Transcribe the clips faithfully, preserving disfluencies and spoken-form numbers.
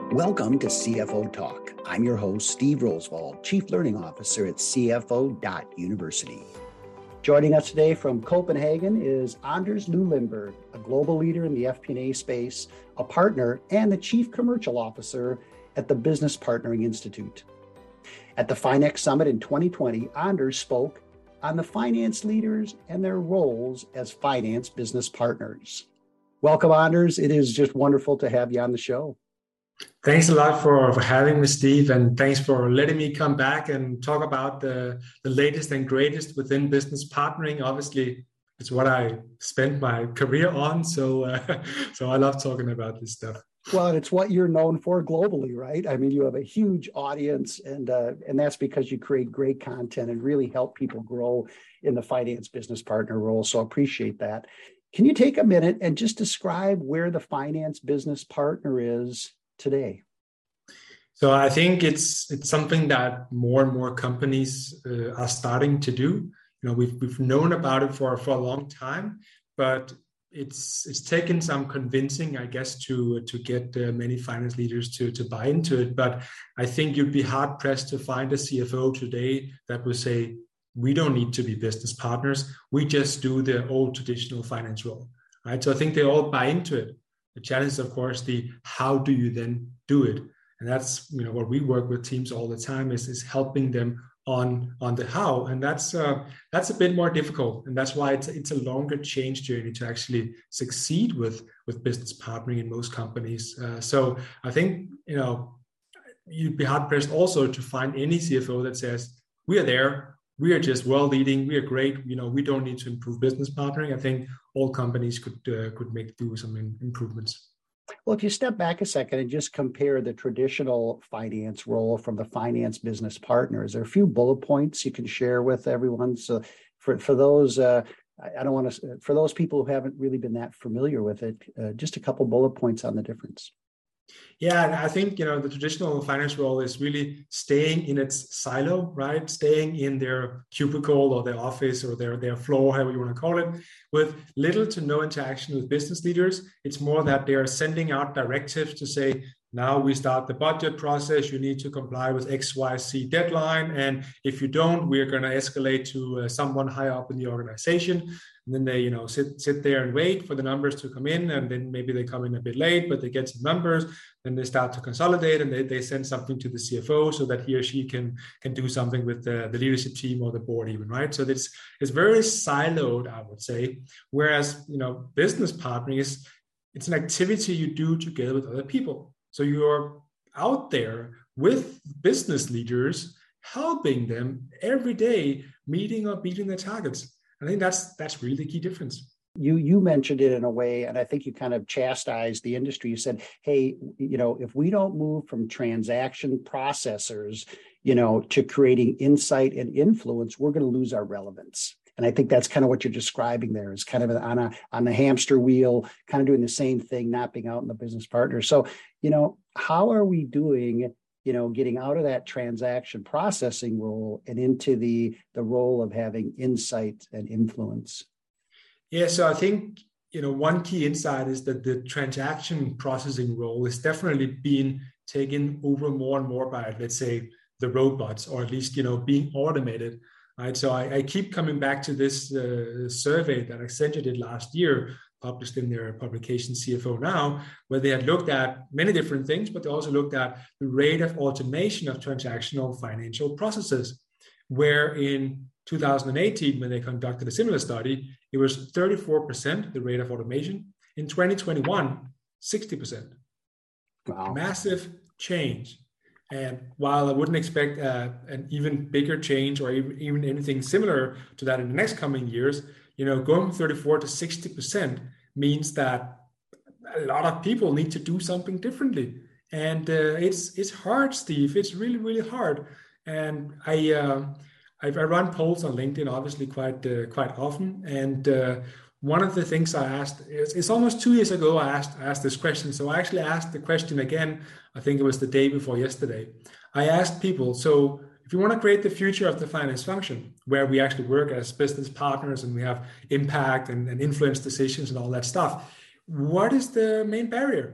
Welcome to C F O Talk. I'm your host, Steve Rosewald, Chief Learning Officer at C F O University. Joining us today from Copenhagen is Anders Lundberg, a global leader in the F P and A space, a partner, and the Chief Commercial Officer at the Business Partnering Institute. At the Finex Summit in twenty twenty, Anders spoke on the finance leaders and their roles as finance business partners. Welcome, Anders. It is just wonderful to have you on the show. Thanks a lot for, for having me, Steve, and thanks for letting me come back and talk about the, the latest and greatest within business partnering. Obviously, it's what I spent my career on, so uh, so I love talking about this stuff. Well, and it's what you're known for globally, right? I mean, you have a huge audience, and uh, and that's because you create great content and really help people grow in the finance business partner role. So I appreciate that. Can you take a minute and just describe where the finance business partner is today? So I think it's it's something that more and more companies uh, are starting to do. You know, we've we've known about it for, for a long time, but it's it's taken some convincing, I guess, to to get uh, many finance leaders to to buy into it. But I think you'd be hard pressed to find a C F O today that would say, we don't need to be business partners. We just do the old traditional finance role, right? So I think they all buy into it. The challenge is, of course, the how do you then do it? And that's, you know, what we work with teams all the time is, is helping them on, on the how. And that's uh, that's a bit more difficult. And that's why it's, it's a longer change journey to actually succeed with, with business partnering in most companies. Uh, so I think, you know, you'd be hard pressed also to find any C F O that says, we are there. We are just well leading. We are great. You know, we don't need to improve business partnering. I think all companies could uh, could make do some in, improvements. Well, if you step back a second and just compare the traditional finance role from the finance business partner, is there a few bullet points you can share with everyone? So, for for those, uh, I don't want to for those people who haven't really been that familiar with it, uh, just a couple bullet points on the difference. Yeah, and I think, you know, the traditional finance role is really staying in its silo, right? Staying in their cubicle or their office or their, their floor, however you want to call it, with little to no interaction with business leaders. It's more that they are sending out directives to say, now we start the budget process. You need to comply with X Y Z deadline. And if you don't, we're going to escalate to uh, someone higher up in the organization. And then they, you know, sit sit there and wait for the numbers to come in. And then maybe they come in a bit late, but they get some numbers. Then they start to consolidate and they, they send something to the C F O so that he or she can, can do something with the, the leadership team or the board even, right? So it's, it's very siloed, I would say. Whereas, you know, business partnering is, it's an activity you do together with other people. So you're out there with business leaders, helping them every day, meeting or beating their targets. I think that's that's really the key difference. You you mentioned it in a way, and I think you kind of chastised the industry. You said, hey, you know, if we don't move from transaction processors, you know, to creating insight and influence, we're going to lose our relevance. And I think that's kind of what you're describing there is kind of on a on the hamster wheel, kind of doing the same thing, not being out in the business partner. So, you know, how are we doing, you know, getting out of that transaction processing role and into the, the role of having insight and influence? Yeah, so I think, you know, one key insight is that the transaction processing role is definitely being taken over more and more by, let's say, the robots, or at least, you know, being automated. Right, so I, I keep coming back to this uh, survey that Accenture did last year, published in their publication C F O Now, where they had looked at many different things, but they also looked at the rate of automation of transactional financial processes, where in two thousand eighteen, when they conducted a similar study, it was thirty-four percent, the rate of automation. In twenty twenty-one, sixty percent. Wow. Massive change. And while I wouldn't expect uh, an even bigger change or even, even anything similar to that in the next coming years, you know, going from thirty-four to sixty percent means that a lot of people need to do something differently. And uh, it's it's hard, Steve. It's really, really hard. And I uh, I, I run polls on LinkedIn, obviously, quite uh, quite often. And uh, one of the things I asked, is, it's almost two years ago I asked, I asked this question. So I actually asked the question again, I think it was the day before yesterday. I asked people, so if you want to create the future of the finance function, where we actually work as business partners and we have impact and, and influence decisions and all that stuff, what is the main barrier?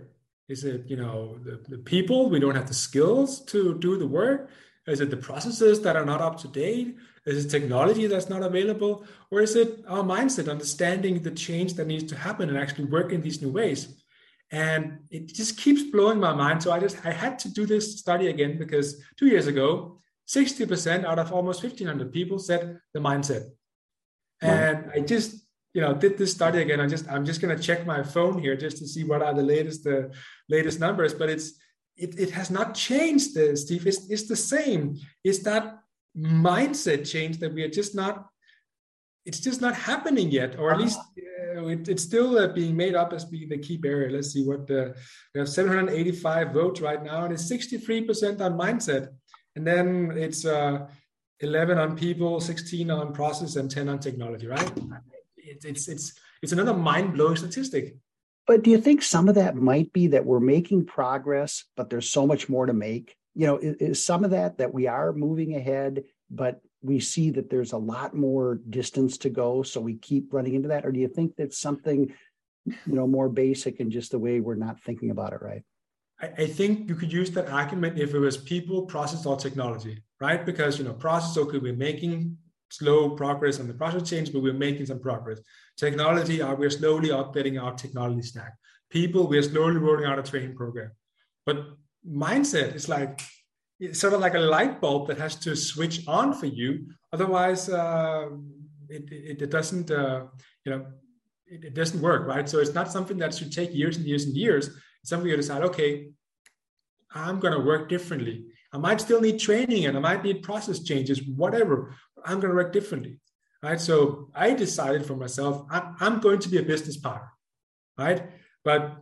Is it, you know, the, the people, we don't have the skills to do the work? Is it the processes that are not up to date? Is it technology that's not available? Or is it our mindset, understanding the change that needs to happen and actually work in these new ways? And it just keeps blowing my mind. So I just, I had to do this study again because two years ago, sixty percent out of almost fifteen hundred people said the mindset. And I just, you know, did this study again. I just, I'm just going to check my phone here just to see what are the latest, the latest numbers. But it's, it, it has not changed, uh, Steve. It's, it's the same. It's that mindset change that we are just not. It's just not happening yet, or at least uh, it, it's still uh, being made up as being the key barrier. Let's see what uh, we have seven hundred eighty-five votes right now, and it's sixty-three percent on mindset, and then it's uh, eleven on people, sixteen on process, and ten on technology. Right? It, it's it's it's another mind-blowing statistic. But do you think some of that might be that we're making progress, but there's so much more to make? You know, is, is some of that that we are moving ahead, but we see that there's a lot more distance to go, so we keep running into that? Or do you think that's something, you know, more basic and just the way we're not thinking about it right? I, I think you could use that argument if it was people, process, or technology, right? Because, you know, process, okay, we're making slow progress on the process change, but we're making some progress. Technology, uh, we're slowly updating our technology stack. People, we're slowly rolling out a training program. But mindset is like, it's sort of like a light bulb that has to switch on for you. Otherwise, uh, it, it, it doesn't, uh, you know, it, it doesn't work, right? So it's not something that should take years and years and years. It's something you decide, okay, I'm going to work differently. I might still need training and I might need process changes, whatever. I'm going to work differently, right? So I decided for myself, I'm, I'm going to be a business partner, right? But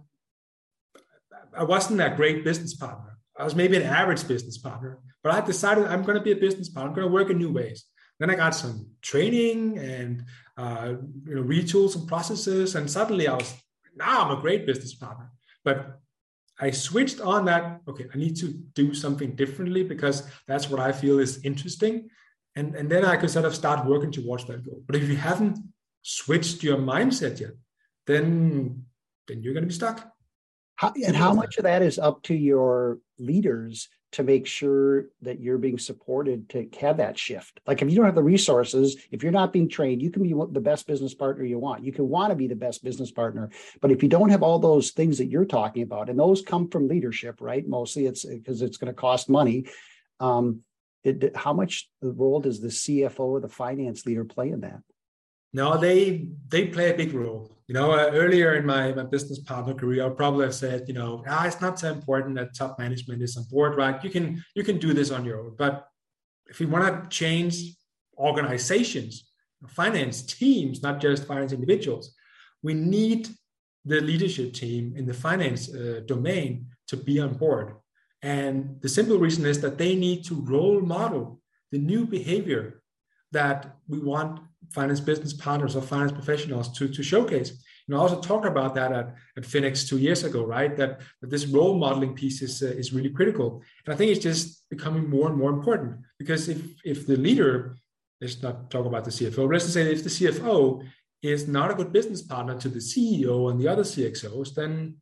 I wasn't a great business partner. I was maybe an average business partner, but I decided I'm going to be a business partner. I'm going to work in new ways. Then I got some training and uh, you know, retools and processes, and suddenly I was, now I'm a great business partner. But I switched on that, okay, I need to do something differently because that's what I feel is interesting. And, and then I could sort of start working towards that goal. But if you haven't switched your mindset yet, then, then you're going to be stuck. How, and how much of that is up to your leaders to make sure that you're being supported to have that shift? Like if you don't have the resources, if you're not being trained, you can be the best business partner you want. You can want to be the best business partner. But if you don't have all those things that you're talking about, and those come from leadership, right? Mostly it's because it's going to cost money. Um, it, how much role does the C F O or the finance leader play in that? No, they they play a big role. You know, uh, earlier in my, my business partner career, I would probably have said, you know, ah, it's not so important that top management is on board, right? You can you can do this on your own. But if we want to change organizations, finance teams, not just finance individuals, we need the leadership team in the finance uh, domain to be on board. And the simple reason is that they need to role model the new behavior that we want finance business partners or finance professionals to, to showcase. You know, I also talked about that at, at Phoenix two years ago, right? That, that this role modeling piece is, uh, is really critical. And I think it's just becoming more and more important because if, if the leader, let's not talk about the C F O, but let's just say if the C F O is not a good business partner to the C E O and the other C X Os, then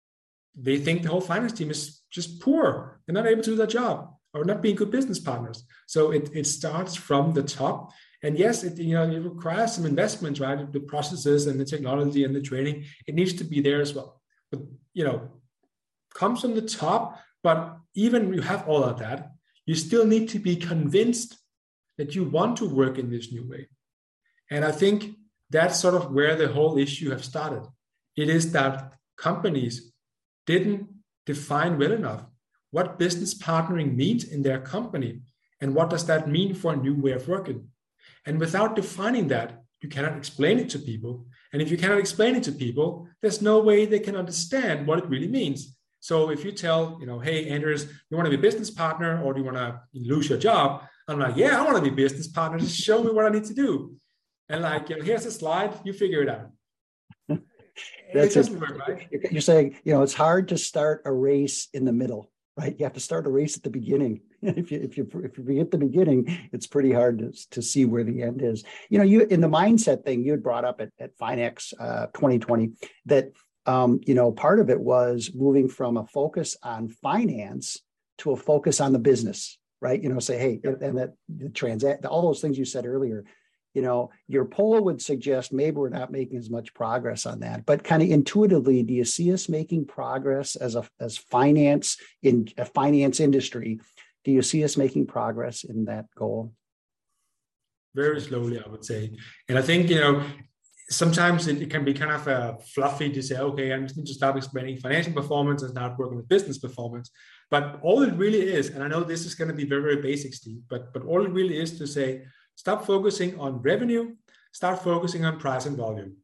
they think the whole finance team is just poor. They're not able to do their job or not being good business partners. So it, it starts from the top. And yes, it, you know, it requires some investments, right? The processes and the technology and the training, it needs to be there as well. But, you know, comes from the top, but even you have all of that, you still need to be convinced that you want to work in this new way. And I think that's sort of where the whole issue has started. It is that companies didn't define well enough what business partnering means in their company and what does that mean for a new way of working. And without defining that, you cannot explain it to people. And if you cannot explain it to people, there's no way they can understand what it really means. So if you tell, you know, hey, Anders, you want to be a business partner or do you want to lose your job? I'm like, yeah, I want to be a business partner. Just show me what I need to do. And like, you know, here's a slide, you figure it out. That's it doesn't work, right? You're saying, you know, it's hard to start a race in the middle, right? You have to start a race at the beginning. If you if you if you forget the beginning, it's pretty hard to, to see where the end is. You know, you in the mindset thing you had brought up at, at Finex uh, twenty twenty that um, you know, part of it was moving from a focus on finance to a focus on the business, right? You know, say, hey, and that the transact, all those things you said earlier, you know, your poll would suggest maybe we're not making as much progress on that. But kind of intuitively, do you see us making progress as a as finance in a finance industry? Do you see us making progress in that goal? Very slowly, I would say. And I think, you know, sometimes it, it can be kind of uh, fluffy to say, okay, I just need to start explaining financial performance and start working with business performance. But all it really is, and I know this is going to be very, very basic, Steve, but, but all it really is to say, stop focusing on revenue, start focusing on price and volume.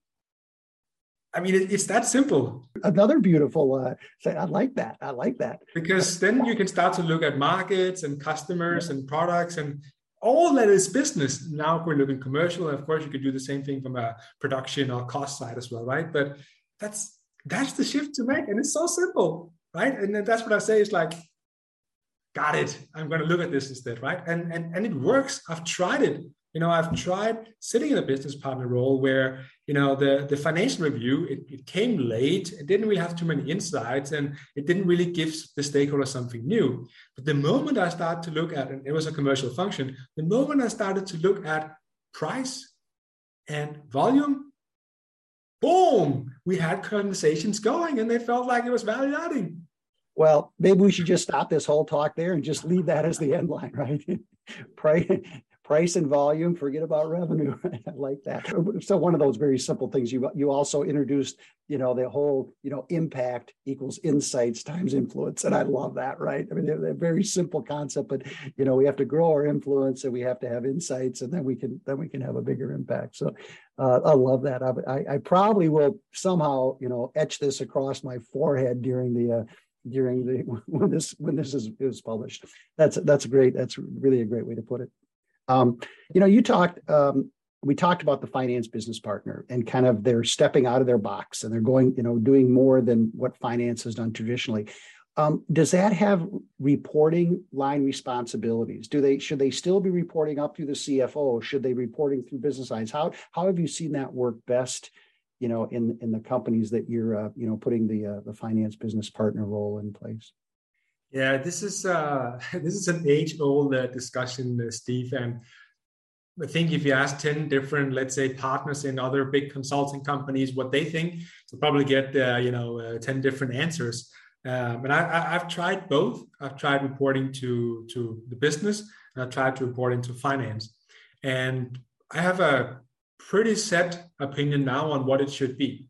I mean, it, it's that simple. Another beautiful, uh, say, I like that. I like that. Because then you can start to look at markets and customers yeah. and products and all that is business. Now we're looking commercial. And of course, you could do the same thing from a production or cost side as well, right? But that's that's the shift to make. And it's so simple, right? And then that's what I say is like, got it. I'm going to look at this instead, right? And, and, and it works. I've tried it. You know, I've tried sitting in a business partner role where, you know, the, the financial review, it, it came late. It didn't really have too many insights and it didn't really give the stakeholder something new. But the moment I started to look at, and it was a commercial function, the moment I started to look at price and volume, boom, we had conversations going and they felt like it was value adding. Well, maybe we should just stop this whole talk there and just leave that as the end line, right? Price, price and volume, forget about revenue. I like that. So one of those very simple things, you you also introduced, you know, the whole, you know, impact equals insights times influence. And I love that, right? I mean, they're, they're a very simple concept, but, you know, we have to grow our influence and we have to have insights and then we can, then we can have a bigger impact. So uh, I love that. I, I probably will somehow, you know, etch this across my forehead during the, uh, during the when this when this is, is published. That's that's great. That's really a great way to put it. Um, you know, you talked. Um, we talked about the finance business partner and kind of they're stepping out of their box and they're going, you know, doing more than what finance has done traditionally. Um, does that have reporting line responsibilities? Do they should they still be reporting up through the C F O? Should they be reporting through business lines? How how have you seen that work best? You know, in in the companies that you're, uh, you know, putting the uh, the finance business partner role in place? Yeah, this is uh, this is an age-old uh, discussion, uh, Steve. And I think if you ask ten different, let's say, partners in other big consulting companies what they think, you'll probably get uh, you know uh, ten different answers. Um, and I, I, I've tried both. I've tried reporting to to the business, and I've tried to report into finance. And I have a pretty set opinion now on what it should be.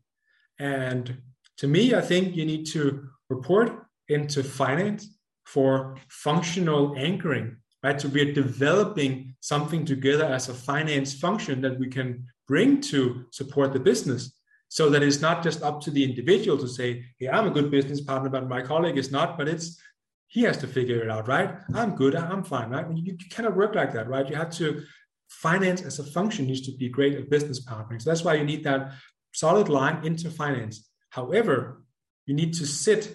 And to me, I think you need to report into finance for functional anchoring, right? So we are developing something together as a finance function that we can bring to support the business so that it's not just up to the individual to say, hey, I'm a good business partner, but my colleague is not, but it's, he has to figure it out, right? I'm good, I'm fine, right? You, you cannot work like that, right? You have to finance as a function needs to be great at business partnering. So that's why you need that solid line into finance. However, you need to sit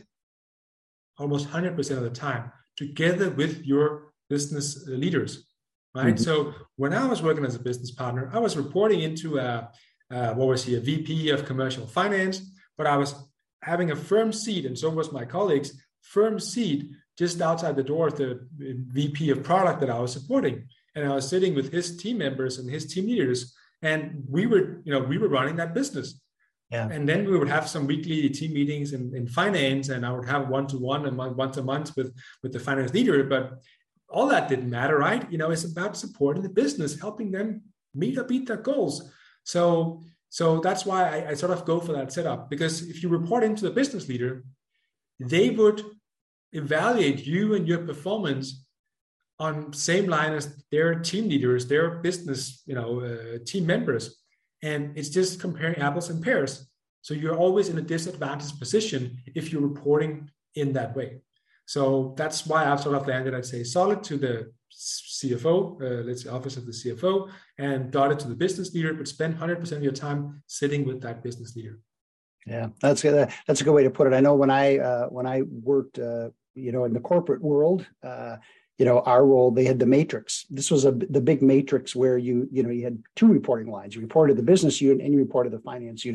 almost one hundred percent of the time together with your business leaders, right? Mm-hmm. So when I was working as a business partner, I was reporting into a, uh, what was he, a V P of commercial finance, but I was having a firm seat, and so was my colleagues, firm seat just outside the door of the V P of product that I was supporting. And I was sitting with his team members and his team leaders, and we were, you know, we were running that business. Yeah. And then we would have some weekly team meetings in, in finance, and I would have one-to-one and once a month with, with the finance leader. But all that didn't matter, right? You know, it's about supporting the business, helping them meet or beat their goals. So, so that's why I, I sort of go for that setup, because if you report into the business leader, they would evaluate you and your performance on same line as their team leaders, their business, you know, uh, team members. And it's just comparing apples and pears. So you're always in a disadvantaged position if you're reporting in that way. So that's why I've sort of landed, I'd say, solid to the C F O, uh, let's say office of the C F O, and dotted to the business leader, but spend one hundred percent of your time sitting with that business leader. Yeah, that's a, that's a good way to put it. I know when I uh, when I worked, uh, you know, in the corporate world, uh, you know, our role, they had the matrix. This was a the big matrix where you, you know, you had two reporting lines. You reported the business unit and you reported the finance unit.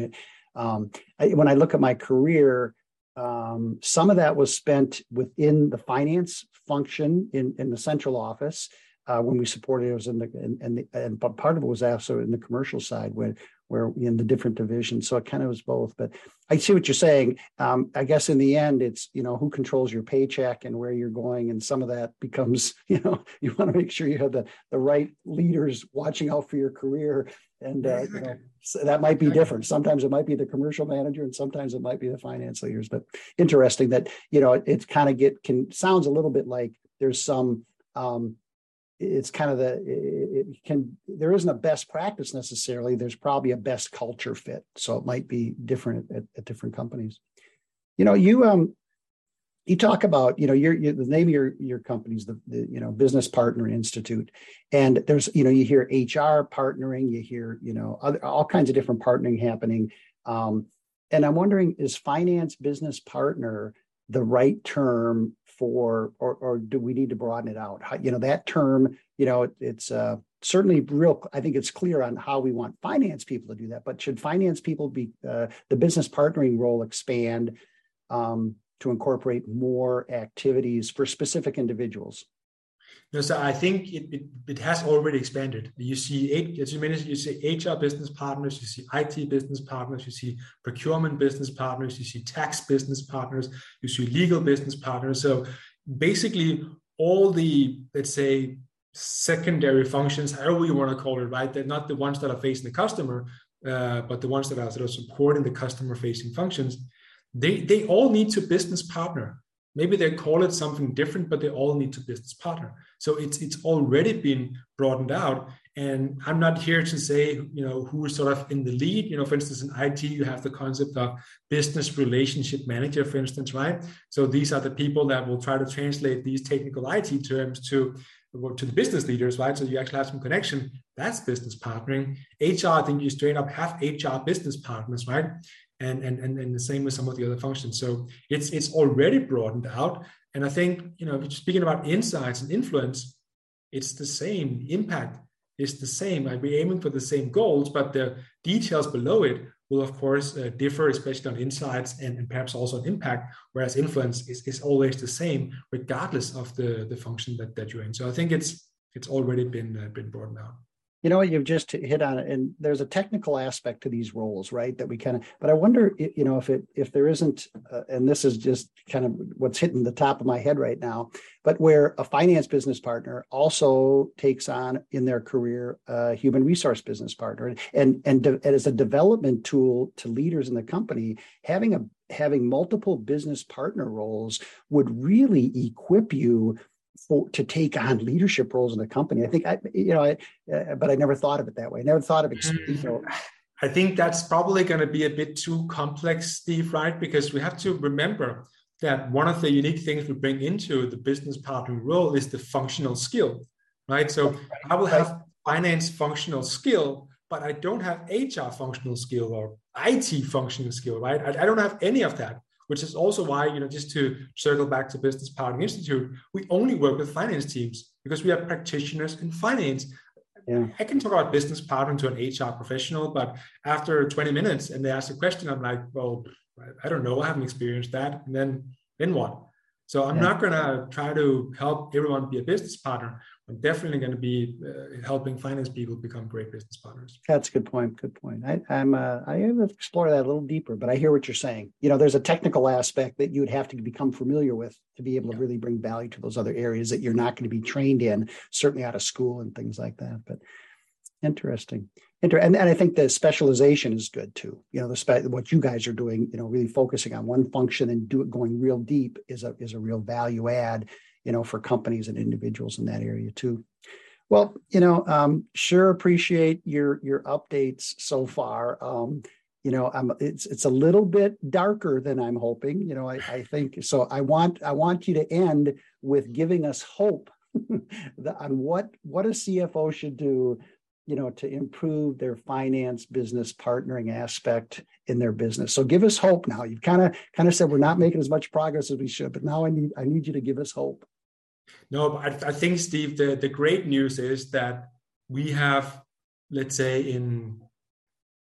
Um, I, when I look at my career, um, some of that was spent within the finance function in, in the central office. Uh, when we supported it was in the and and, the, and but part of it was also in the commercial side where where in the different divisions. So it kind of was both. But I see what you're saying. Um, I guess in the end, it's you know who controls your paycheck and where you're going, and some of that becomes you know you want to make sure you have the the right leaders watching out for your career, and uh, you know so that might be different. Sometimes it might be the commercial manager, and sometimes it might be the finance leaders. But interesting that you know it, it's kind of get can sounds a little bit like there's some. Um, It's kind of the, it can, there isn't a best practice necessarily. There's probably a best culture fit. So it might be different at, at different companies. You know, you, um, you talk about, you know, your, your the name of your, your company's the, the, you know, Business Partner Institute. And there's, you know, you hear H R partnering, you hear, you know, other, all kinds of different partnering happening. Um, and I'm wondering, is finance business partner the right term for, or, or do we need to broaden it out? How, you know, that term, you know, it, it's uh, certainly real. I think it's clear on how we want finance people to do that, but should finance people be, uh, the business partnering role expand um, to incorporate more activities for specific individuals? No, so I think it, it, it has already expanded. You see, eight, as you mentioned, you see H R business partners, you see I T business partners, you see procurement business partners, you see tax business partners, you see legal business partners. So basically all the, let's say, secondary functions, however you want to call it, right? They're not the ones that are facing the customer, uh, but the ones that are sort of supporting the customer-facing functions. They, they all need to business partner. Maybe they call it something different, but they all need to business partner. So it's it's already been broadened out. And I'm not here to say, you know, who is sort of in the lead. You know, for instance, in I T, you have the concept of business relationship manager, for instance, right? So these are the people that will try to translate these technical I T terms to, to the business leaders, right? So you actually have some connection. That's business partnering. H R, I think you straight up have H R business partners, right? And, and, and, and the same with some of the other functions. So it's it's already broadened out. And I think, you know, speaking about insights and influence, it's the same. Impact is the same. Like we're aiming for the same goals, but the details below it will, of course, uh, differ, especially on insights and, and perhaps also on impact, whereas influence is, is always the same, regardless of the, the function that, that you're in. So I think it's it's already been, uh, been broadened out. You know what, you've just hit on it, and there's a technical aspect to these roles, right? That we kind of, but I wonder, you know, if it if there isn't, uh, and this is just kind of what's hitting the top of my head right now, but where a finance business partner also takes on in their career a human resource business partner, and and, de- and as a development tool to leaders in the company, having a having multiple business partner roles would really equip you For, to take on leadership roles in the company. I think I, you know, I, uh, but I never thought of it that way. I never thought of it. You know, I think that's probably going to be a bit too complex, Steve, right? Because we have to remember that one of the unique things we bring into the business partnering role is the functional skill, right? So I will have finance functional skill, but I don't have H R functional skill or I T functional skill, right? I, I don't have any of that, which is also why, you know, just to circle back to Business Partnering Institute, we only work with finance teams because we have practitioners in finance. Yeah. I can talk about business partnering to an H R professional, but after twenty minutes and they ask a question, I'm like, well, I don't know, I haven't experienced that. And then, then what? So I'm yeah. not going to try to help everyone be a business partner. I'm definitely going to be uh, helping finance people become great business partners. That's a good point. Good point. I, I'm uh, I have to explore that a little deeper, but I hear what you're saying. You know, there's a technical aspect that you would have to become familiar with to be able to yeah. really bring value to those other areas that you're not going to be trained in, certainly out of school and things like that. But interesting. Inter- and, and I think the specialization is good too. You know, the spe- what you guys are doing, you know, really focusing on one function and do it going real deep is a is a real value add, you know, for companies and individuals in that area too. Well, you know, um, sure appreciate your your updates so far. Um, you know, I'm, it's it's a little bit darker than I'm hoping. You know, I, I think so. I want I want you to end with giving us hope on what what a C F O should do, you know, to improve their finance business partnering aspect in their business. So give us hope now. You've kind of kind of said we're not making as much progress as we should, but now I need I need you to give us hope. No, I, I think, Steve, the, the great news is that we have, let's say, in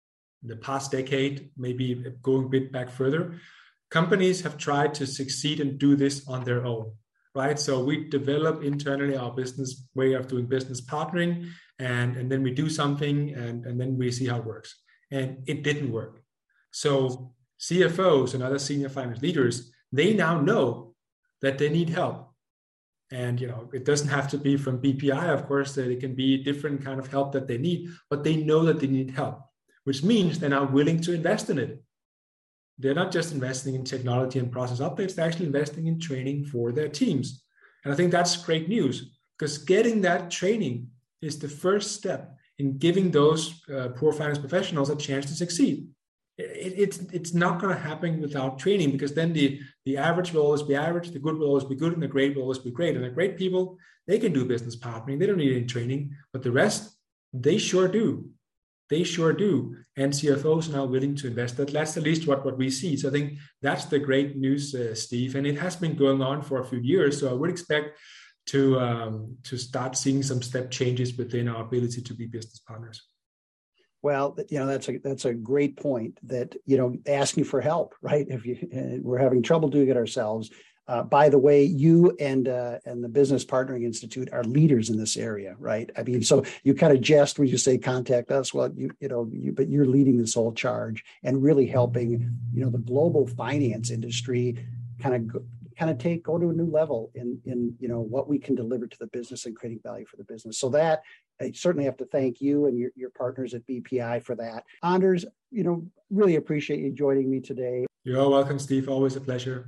the past decade, maybe going a bit back further, companies have tried to succeed and do this on their own, right? So we develop internally our business way of doing business partnering, and, and then we do something, and, and then we see how it works. And it didn't work. So C F Os and other senior finance leaders, they now know that they need help. And, you know, it doesn't have to be from B P I, of course, that it can be different kind of help that they need, but they know that they need help, which means they're now willing to invest in it. They're not just investing in technology and process updates, they're actually investing in training for their teams. And I think that's great news, because getting that training is the first step in giving those uh, poor finance professionals a chance to succeed. It, it's it's not going to happen without training, because then the, the average will always be average, the good will always be good, and the great will always be great. And the great people, they can do business partnering. They don't need any training, but the rest, they sure do. They sure do. And C F Os are now willing to invest. That, that's at least what, what we see. So I think that's the great news, uh, Steve. And it has been going on for a few years. So I would expect to um, to start seeing some step changes within our ability to be business partners. Well, you know, that's a that's a great point, that, you know, asking for help, right? If you uh, we're having trouble doing it ourselves. Uh, by the way, you and uh, and the Business Partnering Institute are leaders in this area, right? I mean, so you kind of jest when you say contact us. Well, you you know, you, but you're leading this whole charge and really helping, you know, the global finance industry kind of go, kind of take go to a new level in in you know what we can deliver to the business and creating value for the business. So that I certainly have to thank you and your, your partners at B P I for that. Anders, you know, really appreciate you joining me today. You're welcome, Steve. Always a pleasure.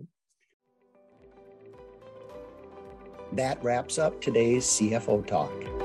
That wraps up today's C F O Talk.